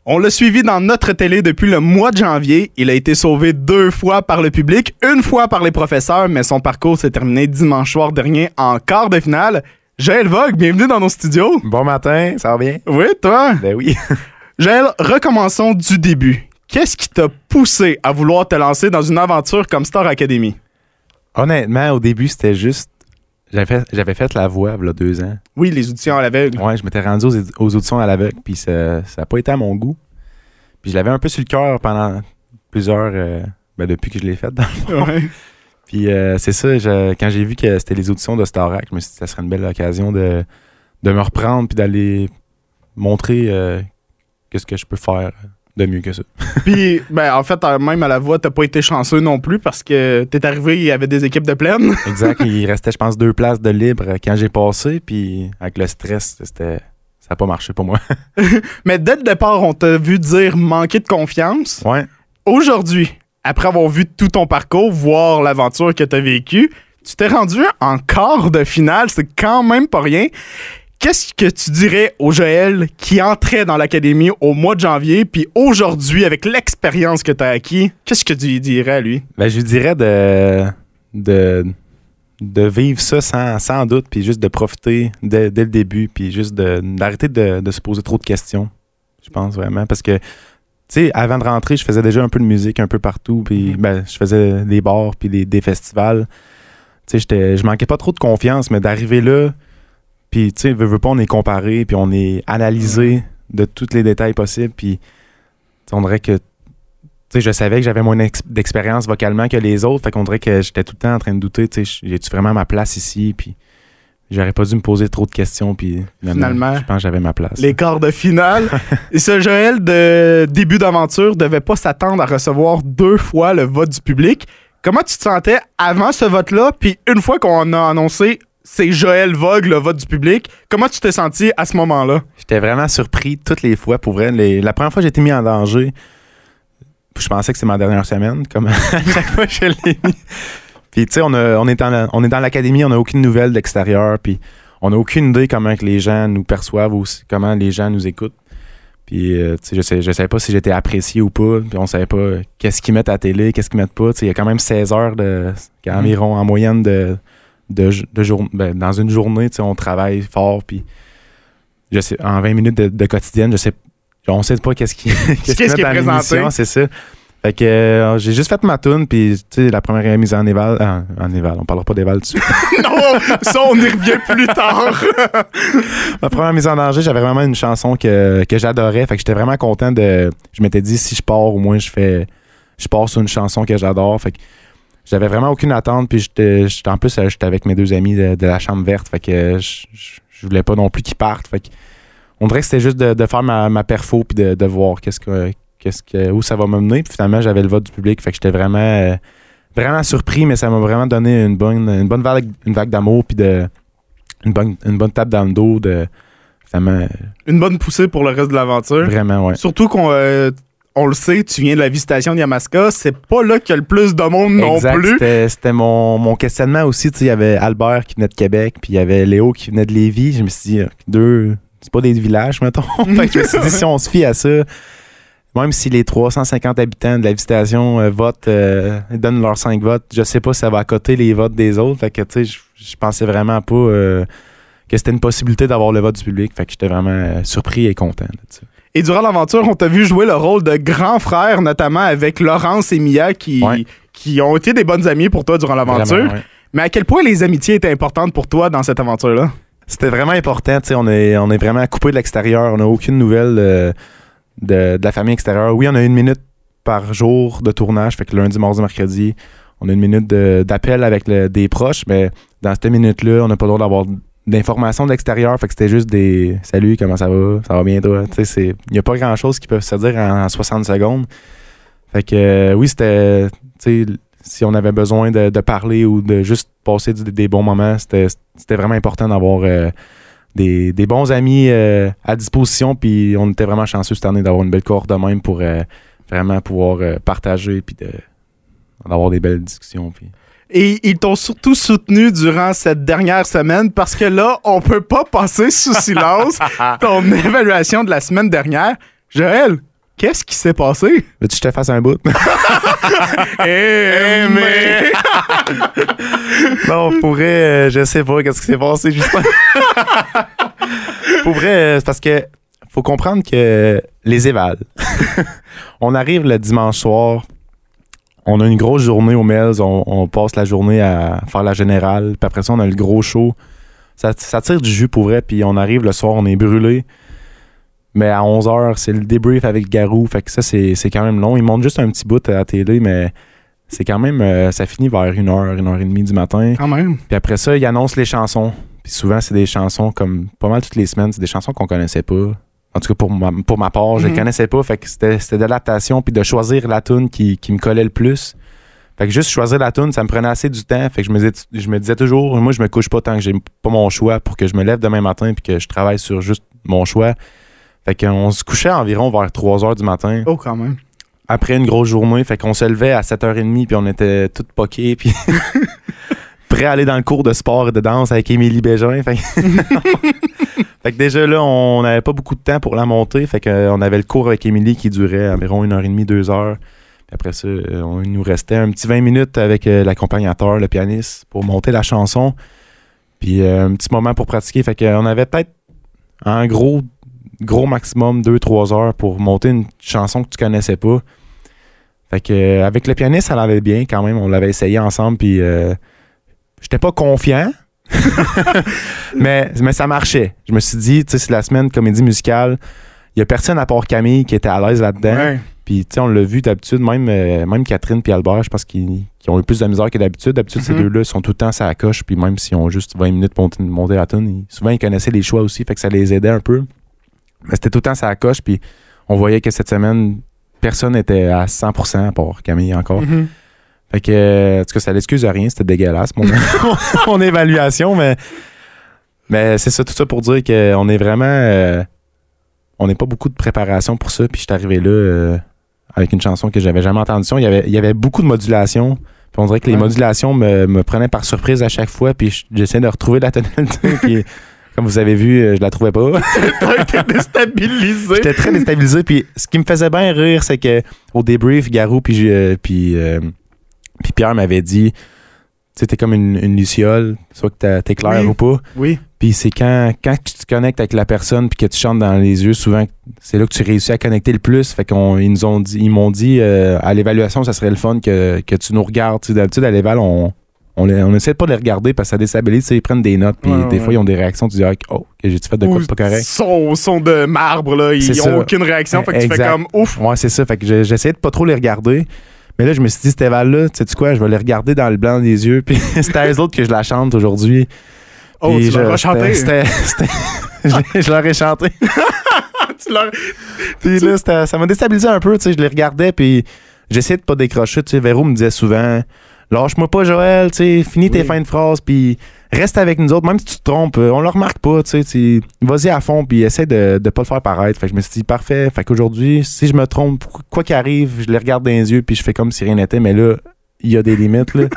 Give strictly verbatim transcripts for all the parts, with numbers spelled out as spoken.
On l'a suivi dans notre télé depuis le mois de janvier. Il a été sauvé deux fois par le public, une fois par les professeurs, mais son parcours s'est terminé dimanche soir dernier en quart de finale. Joël Vogue, bienvenue dans nos studios. Bon matin, ça va bien? Oui, toi? Ben oui. Joël, recommençons du début. Qu'est-ce qui t'a poussé à vouloir te lancer dans une aventure comme Star Academy? Honnêtement, au début, c'était juste... J'avais fait, j'avais fait la voix, il y a deux ans. Oui, les auditions à l'aveugle. Ouais, je m'étais rendu aux, aux auditions à l'aveugle, puis ça n'a pas été à mon goût. Puis je l'avais un peu sur le cœur pendant plusieurs... Euh, ben depuis que je l'ai fait, dans le fond. Ouais. Puis euh, c'est ça, je, quand j'ai vu que c'était les auditions de Starac, je me suis dit que ça serait une belle occasion de, de me reprendre puis d'aller montrer euh, qu'est-ce que je peux faire de mieux que ça. Puis, ben, en fait, même à la voix, t'as pas été chanceux non plus parce que t'es arrivé, il y avait des équipes de pleine. Exact, il restait, je pense, deux places de libre quand j'ai passé, puis avec le stress, c'était, ça n'a pas marché pour moi. Mais dès le départ, on t'a vu dire manquer de confiance. Ouais. Aujourd'hui, après avoir vu tout ton parcours, voir l'aventure que t'as vécue, tu t'es rendu en quart de finale, c'est quand même pas rien. Qu'est-ce que tu dirais au Joël qui entrait dans l'académie au mois de janvier, puis aujourd'hui, avec l'expérience que tu as acquis, qu'est-ce que tu lui dirais à lui? Ben, je lui dirais de, de, de vivre ça sans, sans doute, puis juste de profiter dès, dès le début, puis juste de, d'arrêter de, de se poser trop de questions, je pense vraiment. Parce que, tu sais, avant de rentrer, je faisais déjà un peu de musique un peu partout, puis ben, je faisais des bars, puis des, des festivals. Tu sais, j'étais, je manquais pas trop de confiance, mais d'arriver là, puis, tu sais, veux, veux pas, on est comparé, puis on est analysé de tous les détails possibles, puis on dirait que, tu sais, je savais que j'avais moins ex- d'expérience vocalement que les autres, fait qu'on dirait que j'étais tout le temps en train de douter, tu sais, j'ai-tu vraiment ma place ici, puis j'aurais pas dû me poser trop de questions, puis finalement, je pense que j'avais ma place. Les quarts de finale. Et ce Joël de début d'aventure devait pas s'attendre à recevoir deux fois le vote du public. Comment tu te sentais avant ce vote-là, puis une fois qu'on a annoncé c'est Joël Vogue, le vote du public. Comment tu t'es senti à ce moment-là? J'étais vraiment surpris toutes les fois. Pour vrai, les, la première fois que j'ai été mis en danger, je pensais que c'était ma dernière semaine, comme à chaque fois que je l'ai mis. Puis, tu sais, on, a, on, est dans on est dans l'académie, on n'a aucune nouvelle d'extérieur, puis on n'a aucune idée comment que les gens nous perçoivent aussi, comment les gens nous écoutent. Puis, euh, tu sais, je sais, je savais pas si j'étais apprécié ou pas, puis on savait pas qu'est-ce qu'ils mettent à la télé, qu'est-ce qu'ils mettent pas. Tu sais, il y a quand même seize heures, de, environ en moyenne de... De, de jour, ben, dans une journée, on travaille fort, puis je sais, en vingt minutes de, de quotidienne, je sais, on sait pas qu'est-ce qui, qu'est-ce qu'est-ce qui est dans présenté. l'émission, c'est ça. Fait que euh, j'ai juste fait ma toune, puis tu sais, la première mise en éval, ah, en éval, on parlera pas d'éval dessus. Non, ça on y revient plus tard. Ma première mise en danger, j'avais vraiment une chanson que, que j'adorais, fait que j'étais vraiment content de, je m'étais dit si je pars, au moins je fais, je pars sur une chanson que j'adore, fait que j'avais vraiment aucune attente, puis j'étais, j'étais en plus j'étais avec mes deux amis de, de la Chambre verte, fait que je, je, je voulais pas non plus qu'ils partent, fait que on dirait que c'était juste de, de faire ma, ma perfo puis de, de voir qu'est-ce que, qu'est-ce que, où ça va m'amener, puis finalement j'avais le vote du public, fait que j'étais vraiment euh, vraiment surpris, mais ça m'a vraiment donné une bonne une bonne vague, une vague d'amour, puis de une bonne une bonne tape dans le dos, de finalement une bonne poussée pour le reste de l'aventure. Vraiment, ouais. Surtout qu'on euh, on le sait, tu viens de la visitation de Yamaska, c'est pas là qu'il y a le plus de monde exact, non plus. C'était, c'était mon, mon questionnement aussi. Il y avait Albert qui venait de Québec, puis il y avait Léo qui venait de Lévis. Je me suis dit, deux, c'est pas des villages, mettons. Fait que je me suis dit, si on se fie à ça, même si les trois cent cinquante habitants de la visitation euh, votent, euh, donnent leurs cinq votes, je sais pas si ça va accoter les votes des autres. Fait que, tu sais, je, je pensais vraiment pas euh, que c'était une possibilité d'avoir le vote du public. Fait que j'étais vraiment euh, surpris et content là-dessus. Et durant l'aventure, on t'a vu jouer le rôle de grand frère, notamment avec Laurence et Mia, qui, ouais. qui ont été des bonnes amies pour toi durant l'aventure. Vraiment, ouais. Mais à quel point les amitiés étaient importantes pour toi dans cette aventure-là? C'était vraiment important. On est, on est vraiment coupé de l'extérieur. On n'a aucune nouvelle euh, de, de la famille extérieure. Oui, on a une minute par jour de tournage, fait que lundi, mardi, mercredi, on a une minute de, d'appel avec le, des proches, mais dans cette minute-là, on n'a pas le droit d'avoir d'informations de l'extérieur, fait que c'était juste des « Salut, comment ça va? Ça va bien, toi? » Tu sais, il n'y a pas grand-chose qui peut se dire en, en soixante secondes. Fait que euh, oui, c'était, tu sais, si on avait besoin de, de parler ou de juste passer du, des bons moments, c'était, c'était vraiment important d'avoir euh, des, des bons amis euh, à disposition, puis on était vraiment chanceux cette année d'avoir une belle cohorte de même pour euh, vraiment pouvoir euh, partager, puis de, d'avoir des belles discussions, puis... Et ils t'ont surtout soutenu durant cette dernière semaine parce que là, on peut pas passer sous silence ton évaluation de la semaine dernière. Joël, Qu'est-ce qui s'est passé? Veux-tu que je te fasse un bout? Eh, mais... Non, pour vrai, euh, je sais pas qu'est-ce qui s'est passé, Justin. Pour vrai, euh, c'est parce que faut comprendre que les évals. On arrive le dimanche soir, on a une grosse journée au Melz, on, on passe la journée à faire la générale, puis après ça, on a le gros show. Ça, ça tire du jus pour vrai, puis on arrive le soir, on est brûlé. Mais à onze heures, c'est le débrief avec Garou, fait que ça, c'est, c'est quand même long. Ils montent juste un petit bout à la télé, mais c'est quand même... Euh, ça finit vers une heure, une heure et demie du matin. Quand même. Puis après ça, ils annoncent les chansons. Puis souvent, c'est des chansons comme pas mal toutes les semaines, c'est des chansons qu'on connaissait pas. En tout cas, pour ma, pour ma part, je les Mhm. connaissais pas. Fait que c'était, c'était de l'adaptation, puis de choisir la tune qui, qui me collait le plus. Fait que juste choisir la tune, ça me prenait assez du temps. Fait que je me disais, je me disais toujours, moi, je me couche pas tant que j'ai pas mon choix pour que je me lève demain matin puis que je travaille sur juste mon choix. Fait qu'on se couchait environ vers trois heures du matin. Oh, quand même. Après une grosse journée, fait qu'on se levait à sept heures trente puis on était tous poqués puis prêts à aller dans le cours de sport et de danse avec Émilie Bégin. Fait que, fait que déjà là, on n'avait pas beaucoup de temps pour la monter. Fait qu'on avait le cours avec Émilie qui durait environ une heure et demie, deux heures. Puis après ça, on, il nous restait un petit vingt minutes avec euh, l'accompagnateur, le pianiste, pour monter la chanson. Puis euh, un petit moment pour pratiquer. Fait qu'on avait peut-être en gros... gros maximum deux trois heures pour monter une chanson que tu connaissais pas. Fait que euh, avec le pianiste, ça allait bien quand même. On l'avait essayé ensemble, puis euh, j'étais pas confiant, mais, mais ça marchait. Je me suis dit, tu sais, c'est la semaine comédie musicale. Il y a personne à part Camille qui était à l'aise là-dedans. Ouais. Puis, tu sais, on l'a vu d'habitude, même, euh, même Catherine et Albert, je pense qu'ils, qu'ils ont eu plus de misère que d'habitude. D'habitude, Mm-hmm. ces deux-là sont tout le temps sur la coche, puis même s'ils ont juste vingt minutes pour monter, monter la tune, ils- souvent, ils connaissaient les choix aussi, fait que ça les aidait un peu. Mais c'était tout le temps sur la coche, puis on voyait que cette semaine, personne n'était à cent pour cent, à part Camille encore. Mhm. Fait que, euh, en tout cas, ça l'excuse de rien, c'était dégueulasse, mon, mon évaluation, mais, mais c'est ça, tout ça pour dire qu'on est vraiment... euh, on n'est pas beaucoup de préparation pour ça, puis je suis arrivé là euh, avec une chanson que j'avais jamais entendue. Il y avait, il y avait beaucoup de modulations, puis on dirait que les Ouais. modulations me, me prenaient par surprise à chaque fois, puis je- j'essayais de retrouver la tonalité, puis comme vous avez vu, euh, je la trouvais pas. T'as été déstabilisé. J'étais très déstabilisé, puis ce qui me faisait bien rire, c'est que au débrief, Garou puis euh, puis euh, puis Pierre m'avait dit, tu sais, t'es comme une, une luciole, soit que t'as- t'es clair Oui. ou pas. Oui. Puis c'est quand, quand tu te connectes avec la personne puis que tu chantes dans les yeux, souvent, c'est là que tu réussis à connecter le plus. Fait qu'on ils nous ont dit, ils m'ont dit euh, à l'évaluation, ça serait le fun que, que tu nous regardes. Tu sais, d'habitude, à l'éval, on, on, les- on essaie de pas les regarder parce que ça déstabilise. Tu sais, ils prennent des notes puis Ouais, des ouais. fois, ils ont des réactions. Tu dis, ah, oh, que j'ai-tu fait de quoi Ou de pas correct? Sont, sont de marbre, là. Ils C'est ont ça. aucune réaction. Fait que tu fais Exact. comme ouf. Ouais, c'est ça. Fait que j'ai- j'essayais de pas trop les regarder. Mais là, je me suis dit, cet éval-là, tu sais quoi, je vais les regarder dans le blanc des yeux. Puis c'était à eux autres que je la chante aujourd'hui. Oh, Puis tu je- leur as chanté. c'était- c'était- c'était- je, je leur ai chanté. Tu leur- Puis là, c'était- ça m'a déstabilisé un peu. Tu sais, je les regardais, puis j'essayais de pas décrocher. Tu sais, Véro me disait souvent, lâche-moi pas, Joël. Tu sais, finis tes Oui. fins de phrase, puis reste avec nous autres. Même si tu te trompes, euh, on le remarque pas. Tu sais, tu- vas-y à fond, puis essaie de, de pas le faire paraître. Fait que je me suis dit, parfait. Fait qu'aujourd'hui, si je me trompe, quoi qu'il arrive, je les regarde dans les yeux, puis je fais comme si rien n'était. Mais là, il y a des limites, là.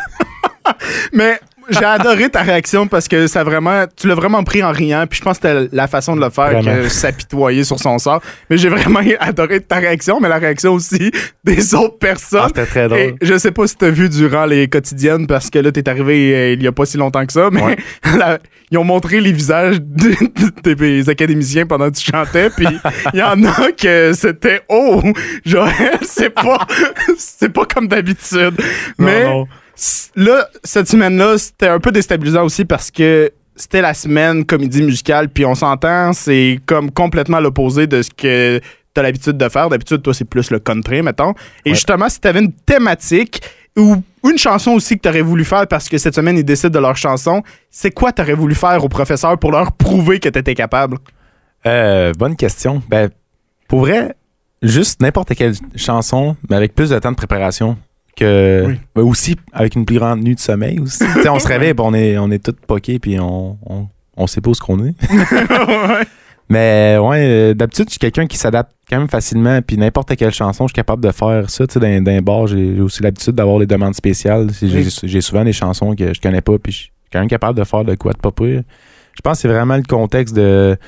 Mais j'ai adoré ta réaction parce que ça vraiment, tu l'as vraiment pris en riant. Puis je pense que c'était la façon de le faire Vraiment. que s'apitoyer sur son sort. Mais j'ai vraiment adoré ta réaction, mais la réaction aussi des autres Ah, personnes. c'était très drôle. Et je sais pas si t'as vu durant les quotidiennes parce que là t'es arrivé euh, il y a pas si longtemps que ça, mais Ouais. la- ils ont montré les visages de- des académiciens pendant que tu chantais, puis il y en a que c'était oh Joël, c'est pas c'est pas comme d'habitude. Non, Mais non. s- là cette semaine-là c'était un peu déstabilisant aussi parce que c'était la semaine comédie musicale, puis on s'entend, c'est comme complètement l'opposé de ce que t'as l'habitude de faire. D'habitude, toi, c'est plus le country, mettons. Et Ouais. justement, si t'avais une thématique ou une chanson aussi que t'aurais voulu faire parce que cette semaine, ils décident de leur chanson, c'est quoi t'aurais voulu faire aux professeurs pour leur prouver que t'étais capable? Euh, bonne question. Ben, pour vrai, juste n'importe quelle chanson, mais avec plus de temps de préparation que. Oui. Ben aussi avec une plus grande nuit de sommeil aussi. Tu sais, on se réveille, puis on est, on est tous poqués, puis on, on, on sait pas où ce qu'on est. Ouais. Mais ouais, euh, d'habitude, je suis quelqu'un qui s'adapte quand même facilement, puis n'importe quelle chanson, je suis capable de faire ça. Tu sais, dans, dans un bar, j'ai j'ai aussi l'habitude d'avoir les demandes spéciales. J'ai Oui. j'ai souvent des chansons que je connais pas, puis je suis quand même capable de faire de quoi de pas pire. Je pense que c'est vraiment le contexte de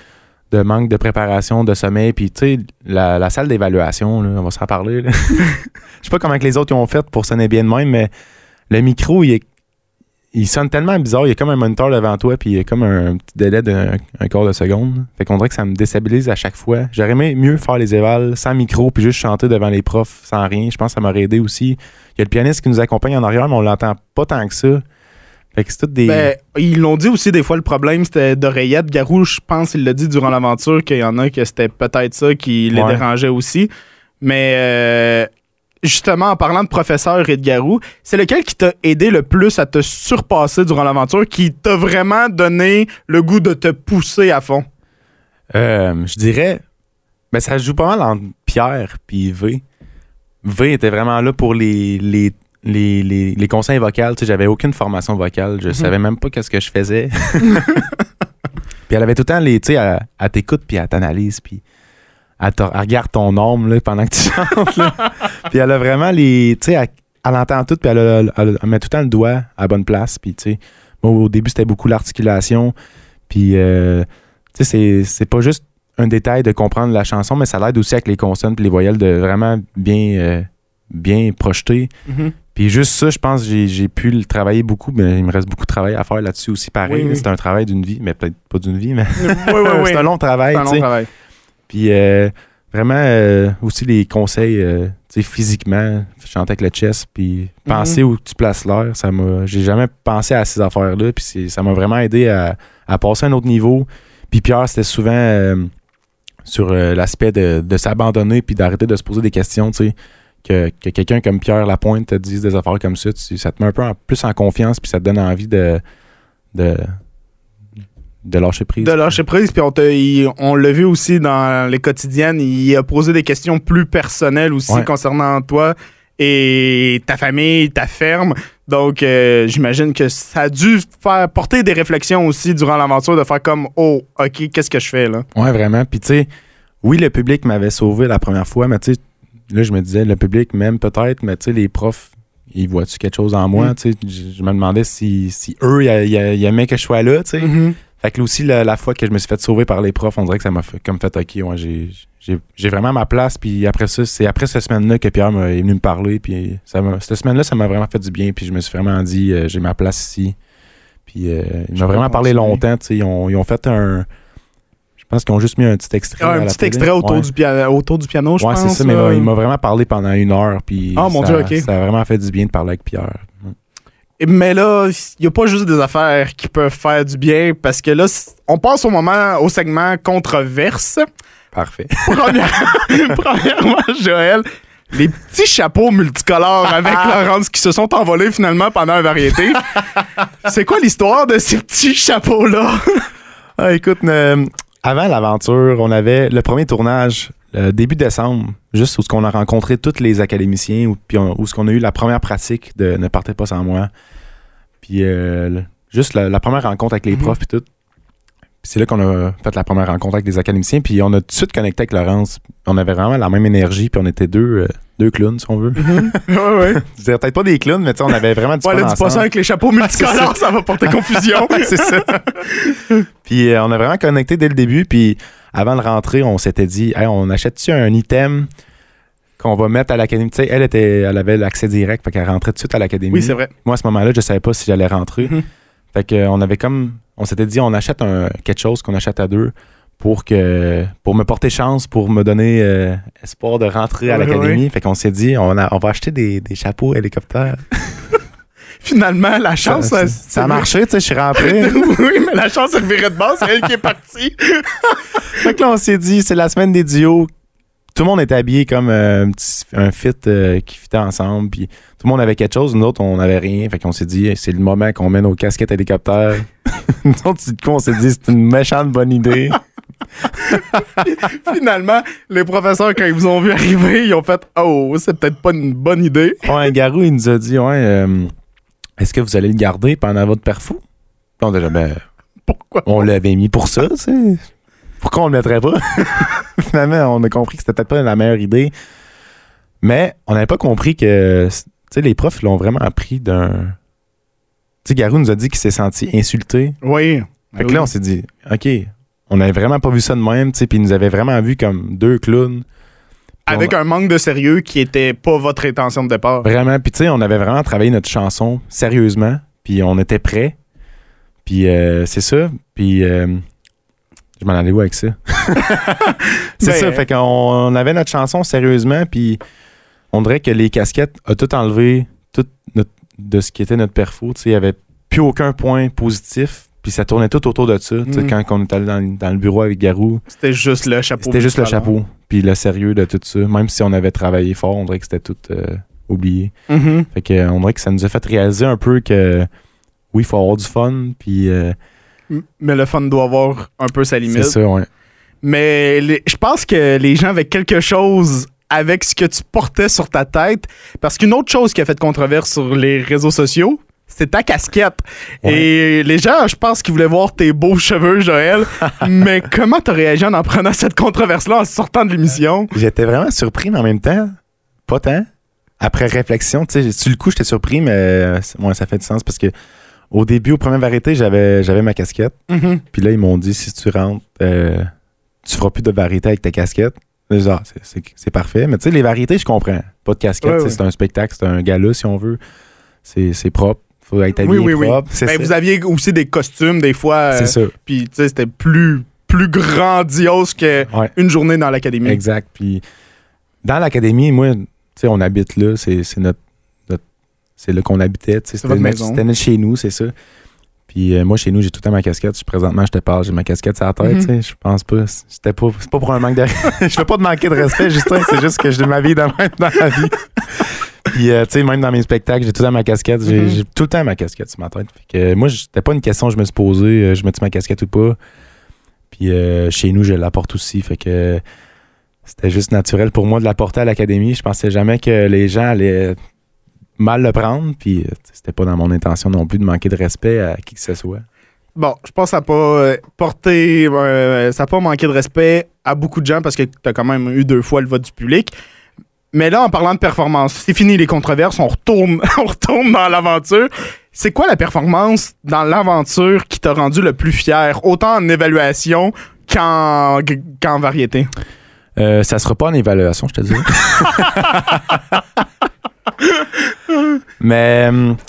de manque de préparation, de sommeil. Puis, tu sais, la, la salle d'évaluation, là, on va se reparler. Je sais pas comment que les autres ils ont fait pour sonner bien de même, mais le micro, il, est, il sonne tellement bizarre. Il y a comme un moniteur devant toi, puis il y a comme un petit délai d'un un quart de seconde. Fait qu'on dirait que ça me déstabilise à chaque fois. J'aurais aimé mieux faire les évals sans micro, puis juste chanter devant les profs sans rien. Je pense que ça m'aurait aidé aussi. Il y a le pianiste qui nous accompagne en arrière, mais on l'entend pas tant que ça. Fait que c'est tout des... Ben, ils l'ont dit aussi, des fois, le problème, c'était d'oreillettes. Garou, je pense, il l'a dit durant l'aventure, qu'il y en a que c'était peut-être ça qui les Ouais. dérangeait aussi. Mais euh, justement, en parlant de professeur et de Garou, c'est lequel qui t'a aidé le plus à te surpasser durant l'aventure, qui t'a vraiment donné le goût de te pousser à fond? Euh, je dirais... Ben, ça joue pas mal entre Pierre puis V. V était vraiment là pour les... les Les, les, les conseils vocaux, tu sais, j'avais aucune formation vocale. Je Mhm. savais même pas qu'est-ce que je faisais. Puis elle avait tout le temps les, tu sais, elle, elle t'écoute puis elle t'analyse puis elle, te- elle regarde ton âme là, pendant que tu chantes. Là. Puis elle a vraiment les, tu sais, elle, elle entend tout puis elle, a- elle, elle- elle met tout le temps le doigt à la bonne place. Puis tu sais, moi au début c'était beaucoup l'articulation. Puis euh, tu sais, c'est, c'est pas juste un détail de comprendre la chanson, mais ça l'aide aussi avec les consonnes puis les voyelles de vraiment bien, euh, bien projeter. Mhm. Puis juste ça, je pense que j'ai, j'ai pu le travailler beaucoup, mais il me reste beaucoup de travail à faire là-dessus aussi. Pareil, Oui, là, oui. c'est un travail d'une vie, mais peut-être pas d'une vie, mais Oui, oui, oui. c'est un long travail. C'est un tu long sais. travail. Puis euh, vraiment, euh, aussi les conseils, euh, tu sais, physiquement, chanter avec le chest, puis penser où tu places l'air, ça m'a, j'ai jamais pensé à ces affaires-là, puis c'est, ça m'a vraiment aidé à, à passer à un autre niveau. Puis Pierre, c'était souvent euh, sur euh, l'aspect de, de s'abandonner puis d'arrêter de se poser des questions, tu sais. Que, que quelqu'un comme Pierre Lapointe te dise des affaires comme ça, tu, ça te met un peu en, plus en confiance puis ça te donne envie de de, de lâcher prise. De lâcher prise, puis on, te- il- on l'a vu aussi dans les quotidiennes, il a posé des questions plus personnelles aussi Ouais. concernant toi et ta famille, ta ferme. Donc, euh, j'imagine que ça a dû faire porter des réflexions aussi durant l'aventure, de faire comme « Oh, OK, qu'est-ce que je fais là? Ouais, vraiment. Puis tu sais, oui, le public m'avait sauvé la première fois, mais tu sais, là, je me disais, le public m'aime peut-être, mais tu sais, les profs, ils voient-tu quelque chose en moi? Mm. Tu sais, je, je me demandais si, si eux, ils, ils- ils aimaient que je sois là, tu sais. Mm-hmm. Fait que là aussi, la, la fois que je me suis fait sauver par les profs, on dirait que ça m'a fait, comme fait, OK, ouais, j'ai, j'ai, j'ai vraiment ma place. Puis après ça, c'est après cette semaine-là que Pierre m'a, est venu me parler. Puis ça m'a, cette semaine-là, ça m'a vraiment fait du bien. Puis je me suis vraiment dit, euh, j'ai ma place ici. Puis euh, il Je m'a vraiment comprends parlé ça. longtemps. Tu sais, ils ont, ils ont fait un... Je pense qu'ils ont juste mis un petit extrait. Ah, à un la petit télé. extrait autour, Ouais. du pia- autour du piano, je Ouais, pense. c'est ça, mais là. il m'a vraiment parlé pendant une heure. Puis Ah, mon ça, Dieu, ok. ça a vraiment fait du bien de parler avec Pierre. Mais là, il n'y a pas juste des affaires qui peuvent faire du bien, parce que là, c- on passe au moment, au segment controverse. Parfait. Première- Premièrement, Joël, les petits chapeaux multicolores avec Laurence qui se sont envolés finalement pendant un variété. C'est quoi l'histoire de ces petits chapeaux-là? Ah, écoute, euh, avant l'aventure, on avait le premier tournage, le début décembre, juste où ce qu'on a rencontré tous les académiciens, où, puis on- où ce qu'on a eu la première pratique de Ne partez pas sans moi. Puis euh, le- juste la, la première rencontre avec les Mhm. profs, puis tout. Puis c'est là qu'on a fait la première rencontre avec les académiciens, puis on a tout de suite connecté avec Laurence. On avait vraiment la même énergie, puis on était deux, euh, deux clowns, si on veut. ouais, ouais. Je dirais peut-être pas des clowns, mais tu sais, on avait vraiment du Ouais, fun là, dis pas ça ensemble. avec les chapeaux multicolores, ça va porter confusion. C'est ça. Puis euh, on a vraiment connecté dès le début. Puis avant de rentrer, on s'était dit, hey, on achète-tu un item qu'on va mettre à l'académie? Tu sais, elle, était, elle avait l'accès direct, fait qu'elle rentrait tout de suite à l'académie. Oui, c'est vrai. Moi, à ce moment-là, je savais pas si j'allais rentrer. Mhm. Fait qu'on avait comme, on s'était dit, on achète un, quelque chose qu'on achète à deux pour que pour me porter chance, pour me donner euh, espoir de rentrer à Ouais, l'académie. ouais. Fait qu'on s'est dit, on, a- on va acheter des, des chapeaux hélicoptères. Finalement, la chance... ça, ça- ça, ça a marché, tu sais, je suis rentré. oui, mais la chance, elle virait de base, c'est elle qui est partie. Fait que là, on s'est dit, c'est la semaine des duos. Tout le monde était habillé comme euh, un, petit, un fit euh, qui fitait ensemble. Puis tout le monde avait quelque chose. Nous autres, on n'avait rien. Fait qu'on s'est dit, c'est le moment qu'on met nos casquettes hélicoptères. Nous autres, du coup, on s'est dit, c'est une méchante bonne idée. Finalement, les professeurs, quand ils vous ont vu arriver, ils ont fait « Oh, c'est peut-être pas une bonne idée. Ouais, Garou, il nous a dit, ouais, euh, est-ce que vous allez le garder pendant votre perfou? Puis on a dit, ben, » Pourquoi? on l'avait mis pour ça, tu sais. Pourquoi on le mettrait pas? Finalement, on a compris que c'était peut-être pas la meilleure idée. Mais on n'avait pas compris que, tu sais, les profs l'ont vraiment appris d'un... Tu sais, Garou nous a dit qu'il s'est senti insulté. Oui. Fait que là, on s'est dit, OK, on n'avait vraiment pas vu ça de même, tu sais, puis ils nous avaient vraiment vu comme deux clowns. Avec on... un manque de sérieux qui était pas votre intention de départ. Vraiment, puis tu sais, on avait vraiment travaillé notre chanson sérieusement, puis on était prêts. Puis euh, c'est ça, puis euh, je m'en allais où avec ça? c'est ben, ça, fait qu'on on avait notre chanson sérieusement, puis on dirait que les casquettes ont tout enlevé, tout notre, de ce qui était notre perfo, tu sais, il y avait plus aucun point positif. Puis ça tournait tout autour de ça. Mm. Quand on est allé dans, dans le bureau avec Garou. C'était juste le chapeau. C'était juste le chapeau. Puis le sérieux de tout ça. Même si on avait travaillé fort, on dirait que c'était tout euh, oublié. Mm-hmm. Fait que, on dirait que ça nous a fait réaliser un peu que oui, il faut avoir du fun. Puis. Euh, Mais le fun doit avoir un peu sa limite. C'est ça, ouais. Mais les, je pense que les gens avaient quelque chose avec ce que tu portais sur ta tête. Parce qu'une autre chose qui a fait controverse sur les réseaux sociaux, c'est ta casquette. Ouais. Et les gens, je pense qu'ils voulaient voir tes beaux cheveux, Joël. Mais comment t'as réagi en en prenant cette controverse-là en sortant de l'émission? J'étais vraiment surpris, mais en même temps, pas tant. Après réflexion, tu sais, sur le coup, j'étais surpris, mais ouais, ça fait du sens parce que au début, au premier variété, j'avais, j'avais ma casquette. Mm-hmm. Puis là, ils m'ont dit, si tu rentres, euh, tu feras plus de variété avec ta casquette. Genre, c'est, c'est, c'est parfait. Mais tu sais, les variétés, je comprends. Pas de casquette, ouais, ouais. C'est un spectacle, c'est un gala, si on veut. C'est, c'est propre. Faut être habillé oui, oui, propre. Oui. Ben, vous aviez aussi des costumes, des fois. C'est euh, ça. Puis, tu sais, c'était plus, plus grandiose qu'une ouais. journée dans l'académie. Exact. Puis, dans l'académie, moi, tu sais, on habite là. C'est, c'est notre, notre. C'est là qu'on habitait. C'est c'était, notre, c'était notre chez nous, c'est ça. Puis, euh, moi, chez nous, j'ai tout le temps ma casquette. Présentement, je te parle, j'ai ma casquette sur la tête. Mm-hmm. Tu sais, je pense pas. C'était pas. C'est pas pour un manque de. Je fais pas de manquer de respect, Justin. C'est juste que je m'habille de même dans la vie. Puis, euh, tu sais, même dans mes spectacles, j'ai tout le temps ma casquette. J'ai, mm-hmm. j'ai tout le temps ma casquette sur ma tête. Fait que, moi, c'était pas une question que je me suis posée, euh, je mets-tu ma casquette ou pas. Puis, euh, chez nous, je la porte aussi. Fait que euh, c'était juste naturel pour moi de la porter à l'académie. Je pensais jamais que les gens allaient mal le prendre. Puis, euh, c'était pas dans mon intention non plus de manquer de respect à qui que ce soit. Bon, je pense que ça n'a pas porté, euh, ça n'a pas manqué de respect à beaucoup de gens parce que tu as quand même eu deux fois le vote du public. Mais là, en parlant de performance, c'est fini les controverses, on retourne, on retourne dans l'aventure. C'est quoi la performance dans l'aventure qui t'a rendu le plus fier, autant en évaluation qu'en, qu'en variété? Euh, ça sera pas en évaluation, je te dis. Mais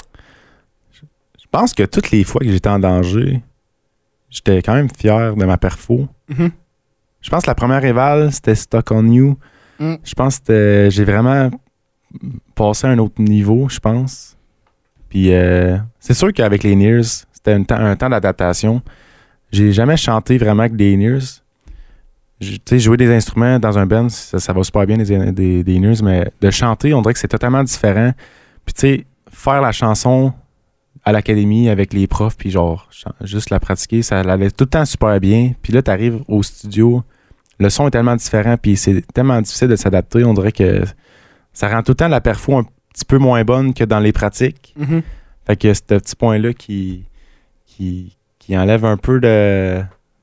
je pense que toutes les fois que j'étais en danger, j'étais quand même fier de ma perfo. Mm-hmm. Je pense que la première éval, c'était Stuck on You. Mm. Je pense que j'ai vraiment passé à un autre niveau, je pense. Puis euh, c'est sûr qu'avec les Nears, c'était un temps, un temps d'adaptation. J'ai jamais chanté vraiment avec des Nears. Tu sais, jouer des instruments dans un band, ça, ça va super bien, des, des, des Nears, mais de chanter, on dirait que c'est totalement différent. Puis tu sais, faire la chanson à l'académie avec les profs, puis genre, juste la pratiquer, ça allait tout le temps super bien. Puis là, t'arrives au studio, le son est tellement différent, puis c'est tellement difficile de s'adapter, on dirait que ça rend tout le temps la perfo un petit peu moins bonne que dans les pratiques. Mm-hmm. Fait que c'est ce petit point-là qui, qui, qui enlève un peu de...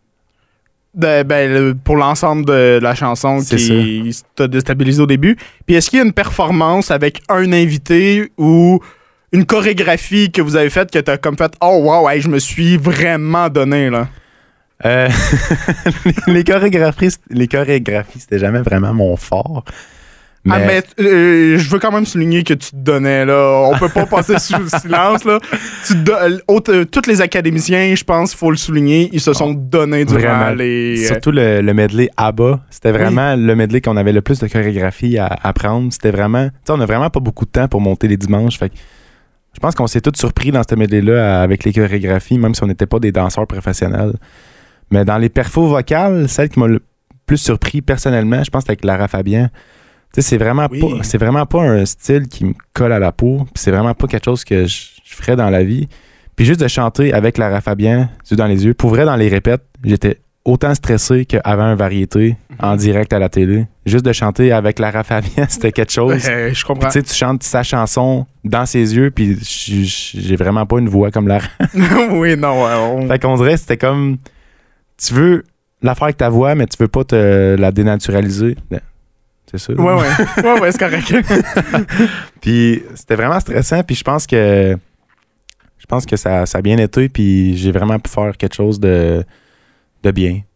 de ben, le, pour l'ensemble de la chanson c'est qui t'a déstabilisé au début. Puis est-ce qu'il y a une performance avec un invité ou une chorégraphie que vous avez faite que t'as comme fait « Oh wow, hey, je me suis vraiment donné, là ». Euh, les chorégraphies, les chorégraphies, c'était jamais vraiment mon fort. Mais, ah, mais euh, je veux quand même souligner que tu te donnais, là. On peut pas passer sous le silence, là. Tu te don- euh, tous les académiciens, je pense, il faut le souligner, ils se sont oh, donnés durant vraiment. les... Surtout le, le medley ABBA. C'était vraiment oui. le medley qu'on avait le plus de chorégraphie à apprendre. C'était vraiment... Tu sais, on a vraiment pas beaucoup de temps pour monter les dimanches. Fait que je pense qu'on s'est tous surpris dans ce medley-là avec les chorégraphies, même si on n'était pas des danseurs professionnels. Mais dans les perfos vocales, celle qui m'a le plus surpris personnellement, je pense que c'était avec Lara Fabian. Tu sais, c'est vraiment oui. pas c'est vraiment pas un style qui me colle à la peau, puis c'est vraiment pas quelque chose que je, je ferais dans la vie. Puis juste de chanter avec Lara Fabian, yeux dans les yeux, pour vrai dans les répètes, j'étais autant stressé qu'avant un variété mm-hmm. en direct à la télé. Juste de chanter avec Lara Fabian, c'était quelque chose. Euh, je comprends. Tu sais, tu chantes sa chanson dans ses yeux, puis j'ai vraiment pas une voix comme Lara. Oui, non. Ouais, on... Fait qu'on dirait c'était comme tu veux la faire avec ta voix, mais tu veux pas te la dénaturaliser. C'est ça. Ouais, ouais. Ouais, ouais, c'est correct. Puis c'était vraiment stressant. Puis je pense que je pense que ça, ça a bien été. Puis j'ai vraiment pu faire quelque chose de, de bien.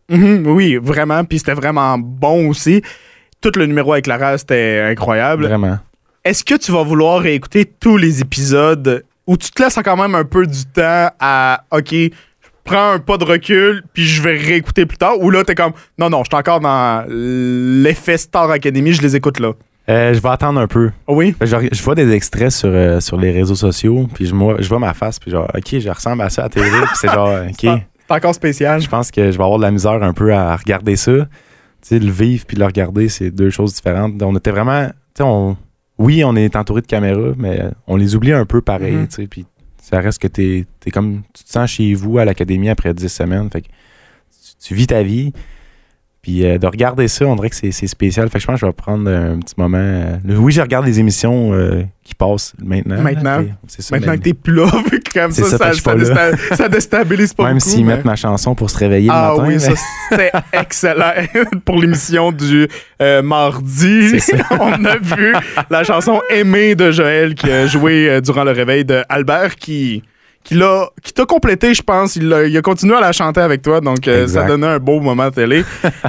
Mm-hmm, oui, vraiment. Puis c'était vraiment bon aussi. Tout le numéro avec Lara, c'était incroyable. Vraiment. Est-ce que tu vas vouloir réécouter tous les épisodes ou tu te laisses quand même un peu du temps à OK, je prends un pas de recul puis je vais réécouter plus tard, ou là t'es comme non non, je suis encore dans l'effet Star Academy, je les écoute là. Euh, je vais attendre un peu. Oh oui? Je, je vois des extraits sur, euh, sur les réseaux sociaux, puis je, moi, je vois ma face, puis genre, OK, je ressemble à ça à la télé, puis c'est genre, OK. C'est encore spécial. Je pense que je vais avoir de la misère un peu à regarder ça. Tu sais, le vivre puis le regarder, c'est deux choses différentes. On était vraiment, tu sais, on, oui, on est entouré de caméras, mais on les oublie un peu pareil, mm-hmm. tu sais, puis ça reste que t'es, t'es comme, tu te sens chez vous à l'académie après dix semaines, fait que tu, tu vis ta vie. Puis euh, de regarder ça, on dirait que c'est, c'est spécial. Fait que je pense que je vais prendre un petit moment. Euh, oui, je regarde les émissions euh, qui passent maintenant. Maintenant, là, c'est ça, maintenant mais, que t'es plus là, comme ça, ça, ça, ça, désta- ça déstabilise pas Même beaucoup. Même s'ils mais... mettent ma chanson pour se réveiller ah, le matin. Ah oui, mais... ça c'était excellent. Pour l'émission du euh, mardi, on a vu la chanson Aimée de Joël qui a joué euh, durant le réveil de Albert qui... Qui, l'a, qui t'a complété, je pense. Il a, il a continué à la chanter avec toi, donc euh, ça donnait un beau moment de télé.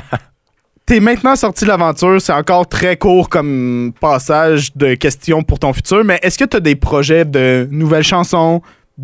T'es maintenant sorti de l'aventure, c'est encore très court comme passage de questions pour ton futur, mais est-ce que t'as des projets de nouvelles chansons,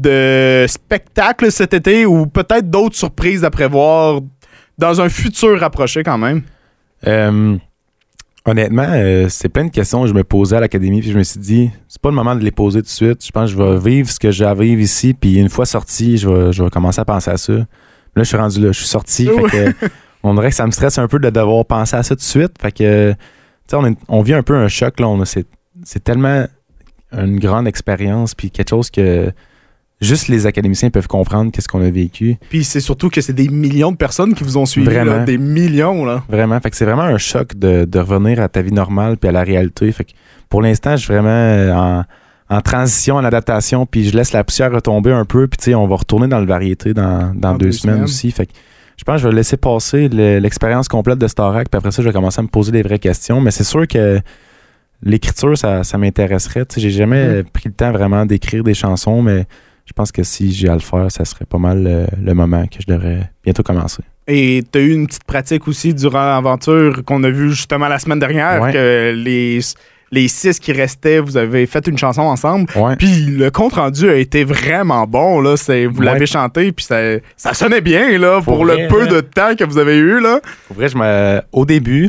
de spectacles cet été ou peut-être d'autres surprises à prévoir dans un futur rapproché quand même? Euh... Honnêtement, euh, c'est plein de questions que je me posais à l'académie, puis je me suis dit, c'est pas le moment de les poser tout de suite. Je pense que je vais vivre ce que j'ai à vivre ici, puis une fois sorti, je vais, je vais commencer à penser à ça. Là, je suis rendu là, je suis sorti, fait que on dirait que ça me stresse un peu de devoir penser à ça tout de suite. Fait que, tu sais, on, est, on vit un peu un choc, là. On a, c'est, c'est tellement une grande expérience, puis quelque chose que juste les académiciens peuvent comprendre qu'est-ce qu'on a vécu. Puis c'est surtout que c'est des millions de personnes qui vous ont suivi. Vraiment. Là, des millions, là. Vraiment. Fait que c'est vraiment un choc de, de revenir à ta vie normale puis à la réalité. Fait que pour l'instant, je suis vraiment en, en transition, en adaptation, puis je laisse la poussière retomber un peu, puis tu sais, on va retourner dans le variété dans, dans, dans deux, deux semaines, semaines aussi. Fait que je pense que je vais laisser passer le, l'expérience complète de Starac, puis après ça, je vais commencer à me poser des vraies questions. Mais c'est sûr que l'écriture, ça, ça m'intéresserait. Tu sais, j'ai jamais mmh. pris le temps vraiment d'écrire des chansons, mais je pense que si j'ai à le faire, ça serait pas mal le, le moment que je devrais bientôt commencer. Et tu as eu une petite pratique aussi durant l'aventure qu'on a vu justement la semaine dernière, ouais. que les, les six qui restaient, vous avez fait une chanson ensemble. Ouais. Puis le compte-rendu a été vraiment bon. Là. C'est, vous ouais. l'avez chanté, puis ça, ça sonnait bien là, pour, pour vrai, le peu hein. de temps que vous avez eu. Là. Pour vrai, je me, au début,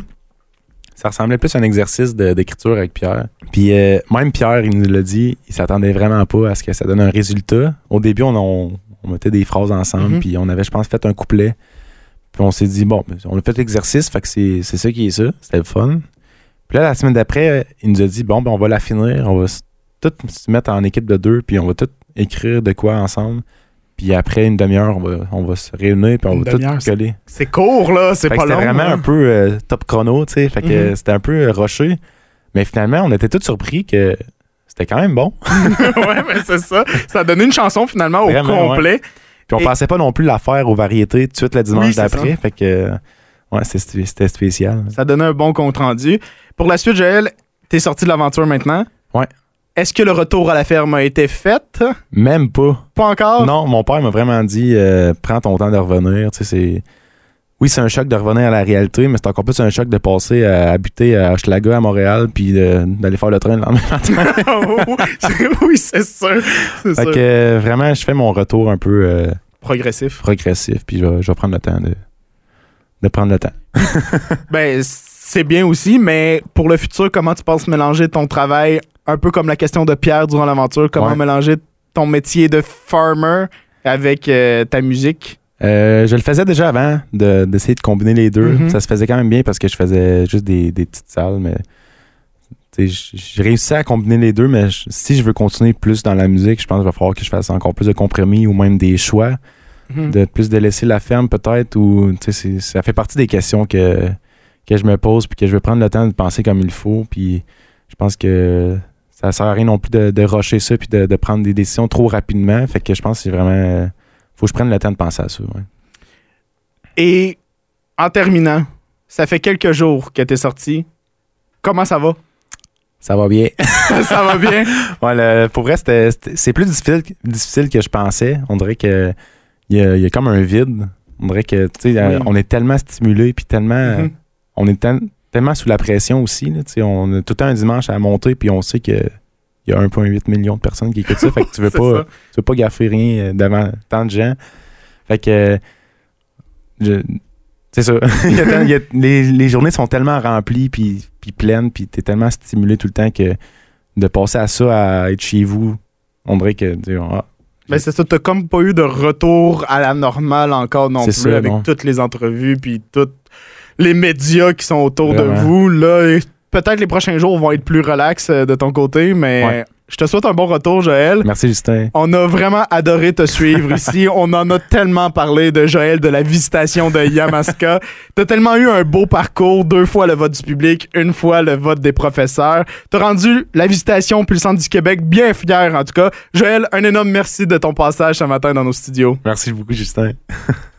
ça ressemblait plus à un exercice de, d'écriture avec Pierre. Puis euh, même Pierre, il nous l'a dit, il s'attendait vraiment pas à ce que ça donne un résultat. Au début, on, on, on mettait des phrases ensemble, mm-hmm. puis on avait, je pense, fait un couplet. Puis on s'est dit, bon, on a fait l'exercice, fait que c'est, c'est ça qui est ça. C'était le fun. Puis là, la semaine d'après, il nous a dit, bon, ben on va la finir, on va tout se mettre en équipe de deux, puis on va tout écrire de quoi ensemble. Puis après une demi-heure, on va, on va se réunir puis on une va tout coller. C'est court, là, c'est fait pas long. C'était vraiment hein? un peu euh, top chrono, tu sais. Fait que mm-hmm. c'était un peu rushé. Mais finalement, on était tous surpris que c'était quand même bon. Ouais, mais c'est ça. Ça a donné une chanson finalement au vraiment, complet. Ouais. Puis on Et... pensait pas non plus la faire aux variétés tout de suite le dimanche oui, d'après. Ça. Fait que, ouais, c'était, c'était spécial. Ça donnait un bon compte rendu. Pour la suite, Joël, t'es sorti de l'aventure maintenant. Ouais. Est-ce que le retour à la ferme a été fait? Même pas. Pas encore? Non, mon père m'a vraiment dit euh, prends ton temps de revenir. Tu sais, c'est... Oui, c'est un choc de revenir à la réalité, mais c'est encore plus un choc de passer à habiter à Hochelaga, à Montréal, puis de, d'aller faire le train le lendemain matin. Oui, c'est sûr. C'est fait sûr. que euh, vraiment, je fais mon retour un peu euh, progressif. Progressif, puis je vais, je vais prendre le temps de, de prendre le temps. Ben, c'est bien aussi, mais pour le futur, comment tu penses mélanger ton travail? Un peu comme la question de Pierre durant l'aventure, comment ouais. mélanger ton métier de farmer avec euh, ta musique? Euh, je le faisais déjà avant, de, d'essayer de combiner les deux. Mm-hmm. Ça se faisait quand même bien parce que je faisais juste des, des petites salles, mais j'ai réussi à combiner les deux, mais je, si je veux continuer plus dans la musique, je pense qu'il va falloir que je fasse encore plus de compromis ou même des choix, mm-hmm. de plus de laisser la ferme peut-être, ou c'est, ça fait partie des questions que, que je me pose puis que je vais prendre le temps de penser comme il faut, puis je pense que ça sert à rien non plus de, de rusher ça puis de, de prendre des décisions trop rapidement. Fait que je pense que c'est vraiment... Euh, faut que je prenne le temps de penser à ça. Ouais. Et en terminant, ça fait quelques jours que t'es sorti. Comment ça va? Ça va bien. Ça va bien? Ouais, le, pour vrai, c'était, c'était, c'est plus difficile, difficile que je pensais. On dirait qu'il y a, il y a comme un vide. On dirait que, tu sais, Oui. on est tellement stimulé, puis tellement. Mm-hmm. On est ten- tellement sous la pression aussi, là, tu sais. On a tout le temps un dimanche à monter, puis on sait que. Il y a un virgule huit million de personnes qui écoutent ça, fait que tu veux C'est pas, ça. tu veux pas gaffer rien devant tant de gens. Fait que je- c'est ça. Il y a tant- il y a- les, les journées sont tellement remplies puis, puis pleines, puis t'es tellement stimulé tout le temps que de passer à ça, à être chez vous, on dirait que tu- ah, Ben c'est ça, t'as comme pas eu de retour à la normale encore non C'est plus ça, avec non. toutes les entrevues puis tous les médias qui sont autour Vraiment. de vous. Là, et peut-être les prochains jours vont être plus relax euh, de ton côté, mais Ouais. je te souhaite un bon retour, Joël. merci Justin. On a vraiment adoré te suivre ici. On en a tellement parlé de Joël, de la visitation de Yamaska. T'as tellement eu un beau parcours, deux fois le vote du public, une fois le vote des professeurs. T'as rendu la visitation puis le Centre du Québec bien fier en tout cas. Joël, un énorme merci de ton passage ce matin dans nos studios. Merci beaucoup Justin.